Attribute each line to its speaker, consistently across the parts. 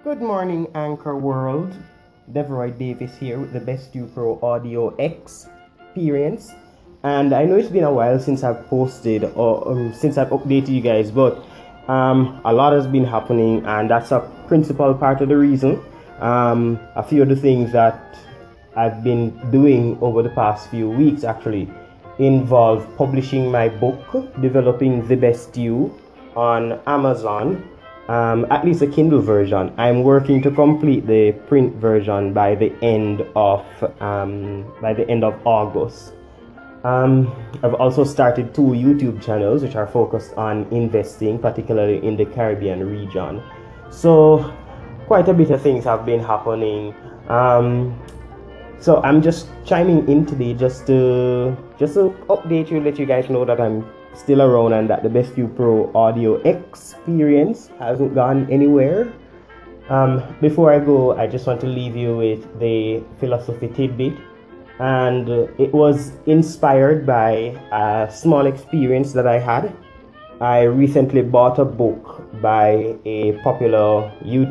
Speaker 1: Good morning, Anchor World. Deveroy Davis here with the Best You Pro Audio Experience. And I know it's been a while since I've posted or since I've updated you guys, but a lot has been happening, and that's a principal part of the reason. A few of the things that I've been doing over the past few weeks actually involve publishing my book, Developing the Best You, on Amazon. At least a Kindle version. I'm working to complete the print version by the end of August. I've also started 2 YouTube channels which are focused on investing, particularly in the Caribbean region. So quite a bit of things have been happening. So I'm just chiming in today just to update you, let you guys know that I'm still around and that the Best You Pro Audio Experience hasn't gone anywhere. Before I go, I just want to leave you with the philosophy tidbit, and it was inspired by a small experience that I had. I recently bought a book by a popular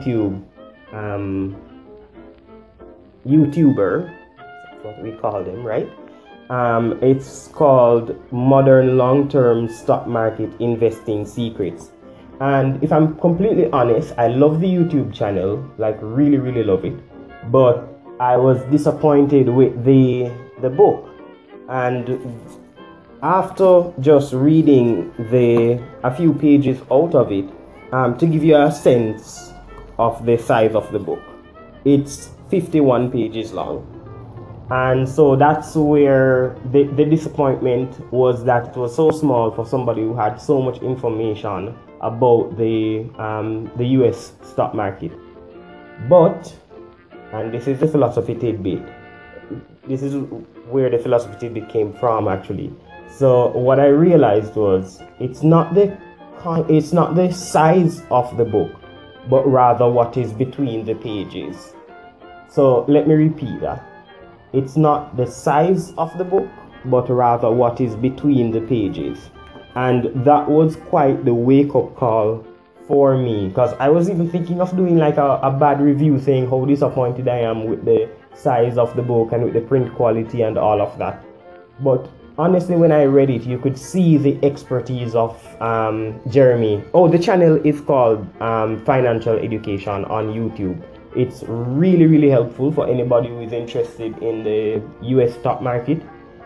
Speaker 1: YouTuber, that's what we call them, right? It's called Modern Long-Term Stock Market Investing Secrets. And if I'm completely honest, I love the YouTube channel, like really love it. But I was disappointed with the book. And after just reading a few pages out of it, to give you a sense of the size of the book, it's 51 pages long. And so that's where the disappointment was, that it was so small for somebody who had so much information about the US stock market. But, and this is the philosophy tidbit, this is where the philosophy tidbit came from actually. So what I realized was it's not the size of the book, but rather what is between the pages. So let me repeat that. It's not the size of the book, but rather what is between the pages. And that was quite the wake-up call for me, because I was even thinking of doing like a bad review saying how disappointed I am with the size of the book and with the print quality and all of that. But honestly, when I read it, you could see the expertise of Jeremy. Oh, the channel is called Financial Education on YouTube. It's really helpful for anybody who is interested in the US stock market.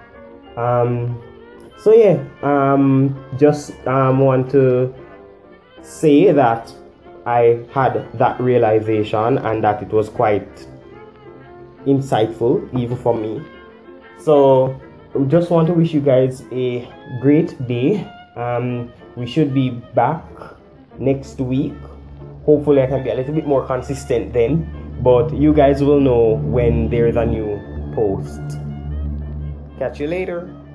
Speaker 1: So yeah, just want to say that I had that realization and that it was quite insightful even for me. So just want to wish you guys a great day. We should be back next week. Hopefully I can be a little bit more consistent then, but you guys will know when there's a new post. Catch you later.